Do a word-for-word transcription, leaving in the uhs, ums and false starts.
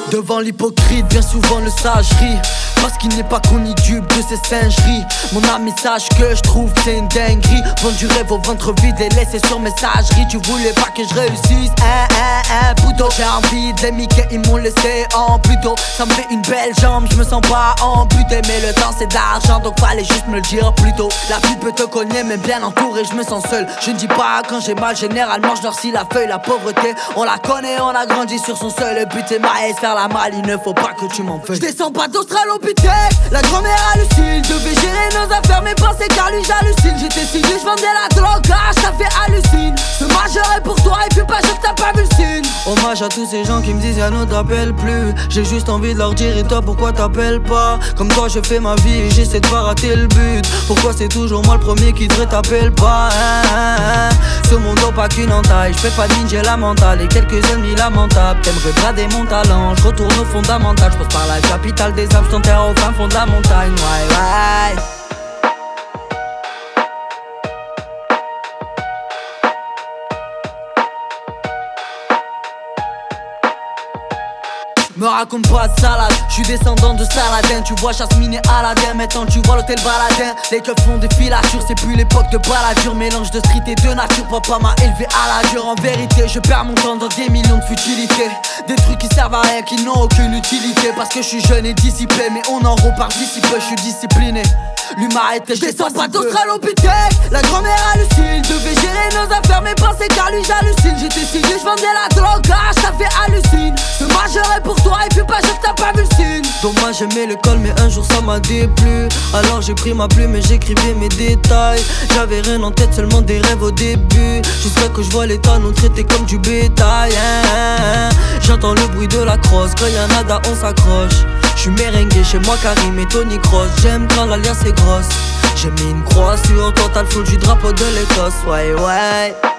Devant l'hypocrite, bien souvent le sage rit, parce qu'il n'est pas qu'on y dupe de ses singeries. Mon ami sache que je trouve que c'est une dinguerie. Vendre du rêve au ventre vide et laisser sur messagerie. Tu voulais pas que je réussisse, hein, hein, hein, puto. J'ai envie de les miquer, ils m'ont laissé en plutôt. Ça me fait une belle jambe, je me sens pas amputé. Mais le temps c'est de l'argent, donc fallait juste me le dire plus tôt. La vie peut te cogner, mais bien entouré, je me sens seul. Je ne dis pas quand j'ai mal, généralement je noircis la feuille. La pauvreté, on la connaît, on a grandi sur son seul but. C'est maïs, faire la malle, il ne faut pas que tu m'en feuilles. Je descends pas d'Australopithèque, la grand-mère hallucine. Devais gérer nos affaires, mes pensées car lui j'hallucine. J'étais si je vendais la drogue, ah, ça fait hallucine. Ce majeur est pour toi et puis pas sûr que t'as pas vu le signe. Hommage à tous ces gens qui me disent y'a ne t'appelle plus. J'ai juste envie de leur dire et toi pourquoi t'appelles pas. Comme toi je fais ma vie et j'essaie de pas rater le but. Pourquoi c'est toujours moi le premier qui devrait t'appelle pas, hein, hein, hein. Ce monde n'a pas qu'une entaille, je fais pas de mine, j'ai la mentale et quelques ennemis lamentables. T'aimerais brader mon talent, je retourne au fondamental. Je passe par la capitale des Alpes, sans terre au fin fond de la montagne, ouais, ouais. Me raconte pas de salade, je suis descendant de Saladin. Tu vois Jasmine et Aladdin, maintenant tu vois l'hôtel Baladin. Les keufs font des filatures, c'est plus l'époque de baladure. Mélange de street et de nature, papa m'a élevé à la dure. En vérité, je perds mon temps dans des millions de futilités. Des trucs qui servent à rien, qui n'ont aucune utilité. Parce que je suis jeune et dissipé, mais on en repart d'ici peu, je suis discipliné. L'humain était, je descends pas d'Australopithèque, la grand-mère hallucine. Devais gérer nos affaires, mes pensées car lui j'hallucine. J'étais si vieux, je vendais la drogue, ah, ça fait hallucine. Ce majeur est pour toi et puis pas sûr que t'as pas vu le signe. Dommage j'aimais l'école mais un jour ça m'a déplu. Alors j'ai pris ma plume et j'écrivais mes détails. J'avais rien en tête, seulement des rêves au début. Jusqu'à que je vois l'état nous traiter comme du bétail, hein, hein, hein. J'entends le bruit de la crosse, quand y'a nada on s'accroche. J'suis merengue chez moi Karim et Tony Cross. J'aime quand l'alliance est grosse. J'ai mis une croix sur toi, t'as le flou du drapeau de l'Écosse, ouais ouais.